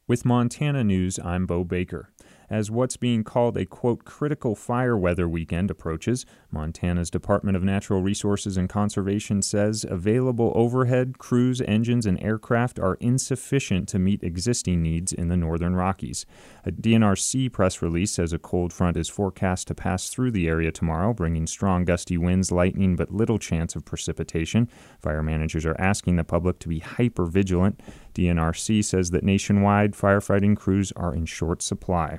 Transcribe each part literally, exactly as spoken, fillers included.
With Montana News, I'm Bo Baker. As what's being called a, quote, critical fire weather weekend approaches, Montana's Department of Natural Resources and Conservation says available overhead, crews, engines, and aircraft are insufficient to meet existing needs in the Northern Rockies. A D N R C press release says a cold front is forecast to pass through the area tomorrow, bringing strong gusty winds, lightning, but little chance of precipitation. Fire managers are asking the public to be hyper vigilant. D N R C says that nationwide firefighting crews are in short supply.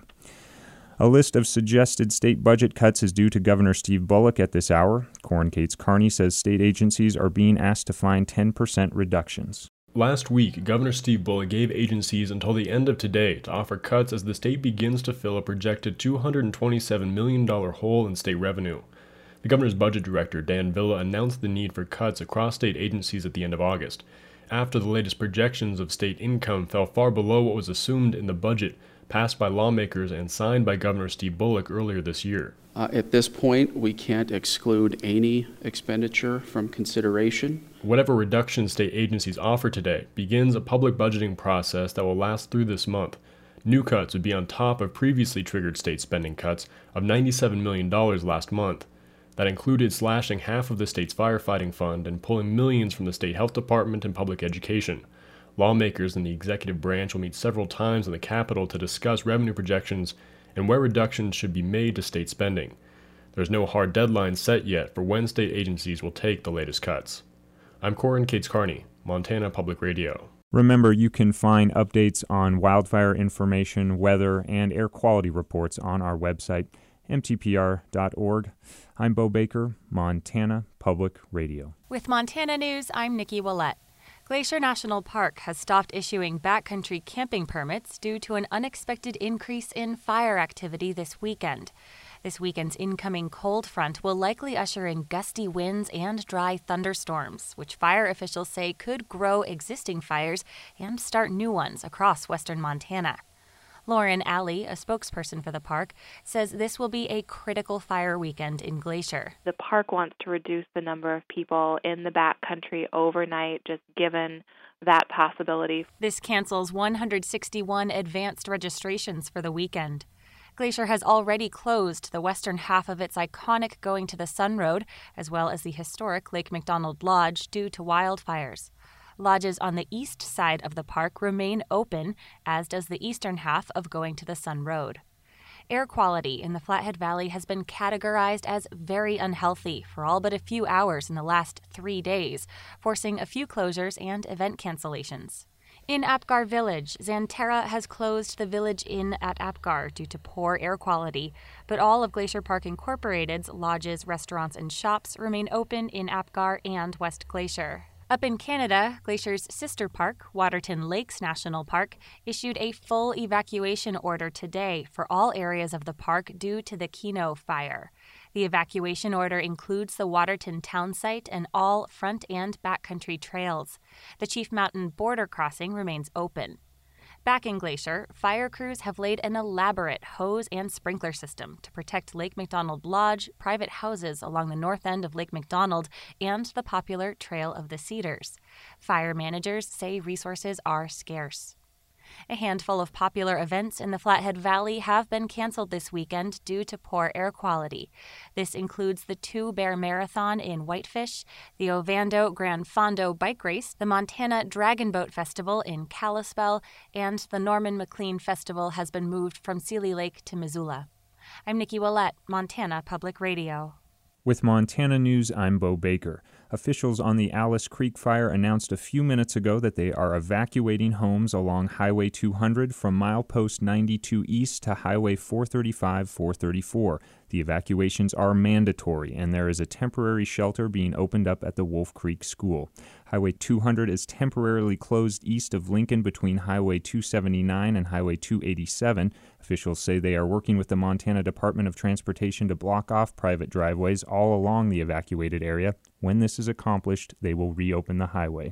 A list of suggested state budget cuts is due to Governor Steve Bullock at this hour. Corin Cates Carney says state agencies are being asked to find ten percent reductions. Last week, Governor Steve Bullock gave agencies until the end of today to offer cuts as the state begins to fill a projected two hundred twenty-seven million dollars hole in state revenue. The governor's budget director, Dan Villa, announced the need for cuts across state agencies at the end of August, after the latest projections of state income fell far below what was assumed in the budget passed by lawmakers and signed by Governor Steve Bullock earlier this year. Uh, at this point, we can't exclude any expenditure from consideration. Whatever reduction state agencies offer today begins a public budgeting process that will last through this month. New cuts would be on top of previously triggered state spending cuts of ninety-seven million dollars last month. That included slashing half of the state's firefighting fund and pulling millions from the state health department and public education. Lawmakers in the executive branch will meet several times in the Capitol to discuss revenue projections and where reductions should be made to state spending. There's no hard deadline set yet for when state agencies will take the latest cuts. I'm Corin Cates Carney, Montana Public Radio. Remember, you can find updates on wildfire information, weather, and air quality reports on our website, m t p r dot org. I'm Bo Baker, Montana Public Radio. With Montana News, I'm Nikki Willett. Glacier National Park has stopped issuing backcountry camping permits due to an unexpected increase in fire activity this weekend. This weekend's incoming cold front will likely usher in gusty winds and dry thunderstorms, which fire officials say could grow existing fires and start new ones across western Montana. Lauren Alley, a spokesperson for the park, says this will be a critical fire weekend in Glacier. The park wants to reduce the number of people in the backcountry overnight, just given that possibility. This cancels one hundred sixty-one advanced registrations for the weekend. Glacier has already closed the western half of its iconic Going to the Sun Road, as well as the historic Lake McDonald Lodge, due to wildfires. Lodges on the east side of the park remain open, as does the eastern half of Going to the Sun Road. Air quality in the Flathead Valley has been categorized as very unhealthy for all but a few hours in the last three days, forcing a few closures and event cancellations. In Apgar Village, Xanterra has closed the Village Inn at Apgar due to poor air quality, but all of Glacier Park Incorporated's lodges, restaurants, and shops remain open in Apgar and West Glacier. Up in Canada, Glacier's sister park, Waterton Lakes National Park, issued a full evacuation order today for all areas of the park due to the Keno fire. The evacuation order includes the Waterton town site and all front and backcountry trails. The Chief Mountain border crossing remains open. Back in Glacier, fire crews have laid an elaborate hose and sprinkler system to protect Lake McDonald Lodge, private houses along the north end of Lake McDonald, and the popular Trail of the Cedars. Fire managers say resources are scarce. A handful of popular events in the Flathead Valley have been canceled this weekend due to poor air quality. This includes the Two Bear Marathon in Whitefish, the Ovando Gran Fondo Bike Race, the Montana Dragon Boat Festival in Kalispell, and the Norman McLean Festival has been moved from Seeley Lake to Missoula. I'm Nikki Willett, Montana Public Radio. With Montana News, I'm Bo Baker. Officials on the Alice Creek fire announced a few minutes ago that they are evacuating homes along Highway two hundred from milepost ninety-two east to Highway four thirty-five four thirty-four. The evacuations are mandatory, and there is a temporary shelter being opened up at the Wolf Creek School. Highway two hundred is temporarily closed east of Lincoln between Highway two seventy-nine and Highway two eighty-seven. Officials say they are working with the Montana Department of Transportation to block off private driveways all along the evacuated area. When this is accomplished, they will reopen the highway.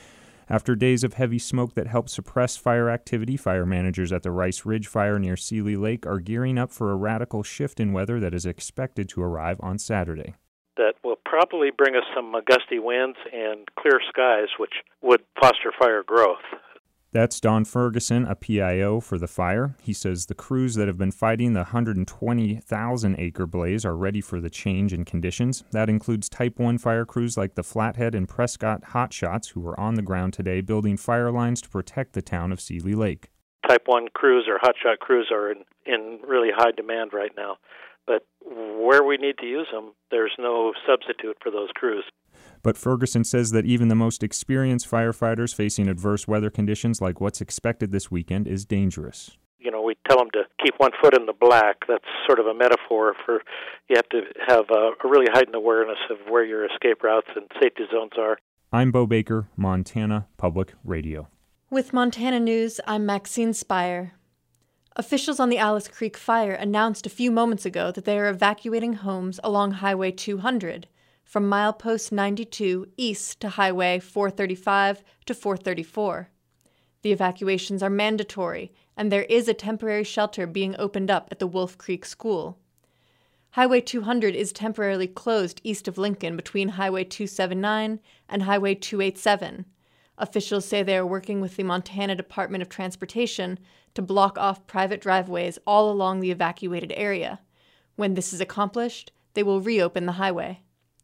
After days of heavy smoke that helped suppress fire activity, fire managers at the Rice Ridge Fire near Seeley Lake are gearing up for a radical shift in weather that is expected to arrive on Saturday. That will probably bring us some gusty winds and clear skies, which would foster fire growth. That's Don Ferguson, a P I O for the fire. He says the crews that have been fighting the one hundred twenty thousand acre blaze are ready for the change in conditions. That includes Type one fire crews like the Flathead and Prescott Hotshots, who were on the ground today building fire lines to protect the town of Seeley Lake. Type one crews or hotshot crews are in, in really high demand right now. But where we need to use them, there's no substitute for those crews. But Ferguson says that even the most experienced firefighters facing adverse weather conditions like what's expected this weekend is dangerous. You know, we tell them to keep one foot in the black. That's sort of a metaphor for you have to have a, a really heightened awareness of where your escape routes and safety zones are. I'm Bo Baker, Montana Public Radio. With Montana News, I'm Maxine Spire. Officials on the Alice Creek fire announced a few moments ago that they are evacuating homes along Highway two hundred, from milepost ninety-two east to Highway four thirty-five to four thirty-four. The evacuations are mandatory, and there is a temporary shelter being opened up at the Wolf Creek School. Highway two hundred is temporarily closed east of Lincoln between Highway two seventy-nine and Highway two eighty-seven. Officials say they are working with the Montana Department of Transportation to block off private driveways all along the evacuated area. When this is accomplished, they will reopen the highway.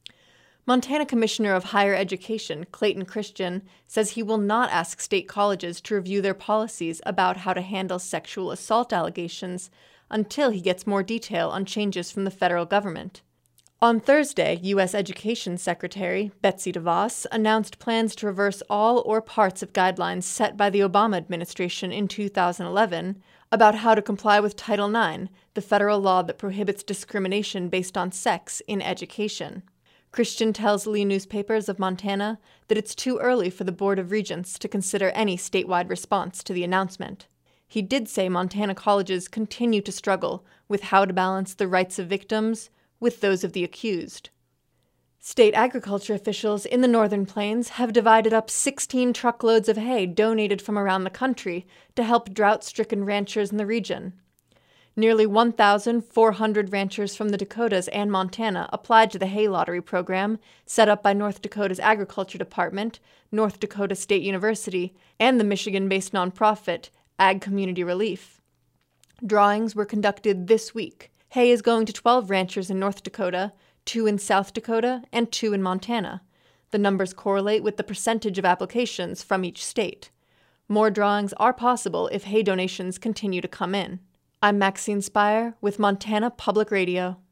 Montana Commissioner of Higher Education, Clayton Christian, says he will not ask state colleges to review their policies about how to handle sexual assault allegations until he gets more detail on changes from the federal government. On Thursday, U S Education Secretary Betsy DeVos announced plans to reverse all or parts of guidelines set by the Obama administration in two thousand eleven about how to comply with Title nine, the federal law that prohibits discrimination based on sex in education. Christian tells Lee Newspapers of Montana that it's too early for the Board of Regents to consider any statewide response to the announcement. He did say Montana colleges continue to struggle with how to balance the rights of victims with those of the accused. State agriculture officials in the Northern Plains have divided up sixteen truckloads of hay donated from around the country to help drought-stricken ranchers in the region. Nearly one thousand four hundred ranchers from the Dakotas and Montana applied to the hay lottery program set up by North Dakota's Agriculture Department, North Dakota State University, and the Michigan-based nonprofit Ag Community Relief. Drawings were conducted this week. Hay is going to twelve ranchers in North Dakota, two in South Dakota, and two in Montana. The numbers correlate with the percentage of applications from each state. More drawings are possible if hay donations continue to come in. I'm Maxine Spire with Montana Public Radio.